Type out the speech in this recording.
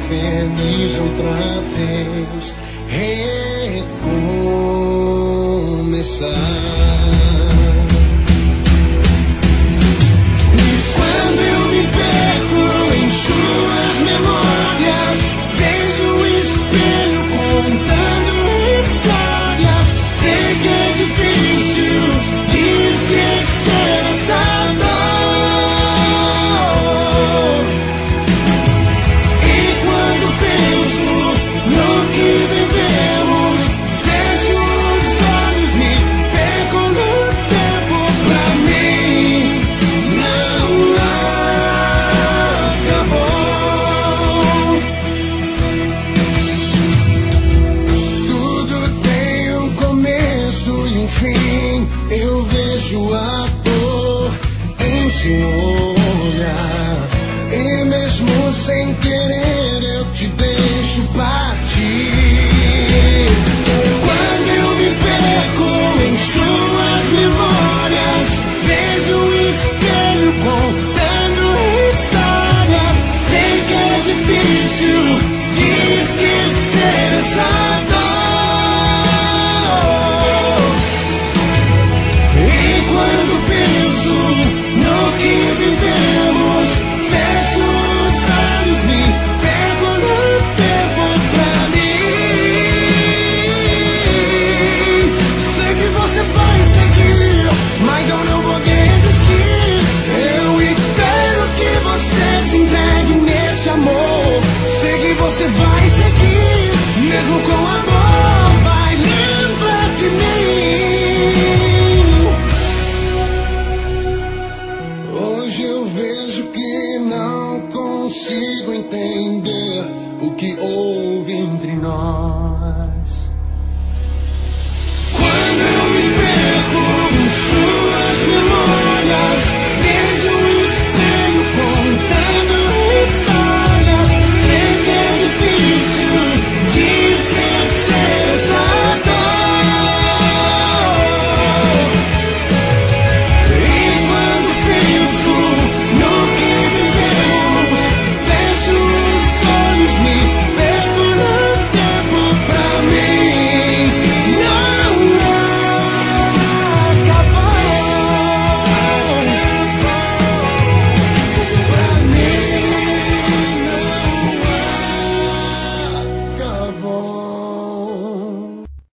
feliz outra vez, recomeçar. E quando eu me perco em suas memórias, vejo o espelho contando histórias. Sei que é difícil de esquecer essa dor. E quando penso no que vivemos, fecho os olhos, me perco no tempo. Pra mim não acabou. Tudo tem um começo e um fim. Eu vejo a dor em seu olhar, e mesmo sem querer eu te deixo partir. Quando eu me perco em suas memórias, vejo o espelho contando histórias. Sei que é difícil de esquecer essa dor. E quando penso no que vivemos, fecho os olhos, me pego no tempo. Pra mim, sei que você vai seguir, mas eu não vou desistir. Eu espero que você se entregue nesse amor. Sei que você vai seguir, mesmo com a dor, vai lembrar de mim. Hoje eu vejo que não consigo entender o que houve entre nós.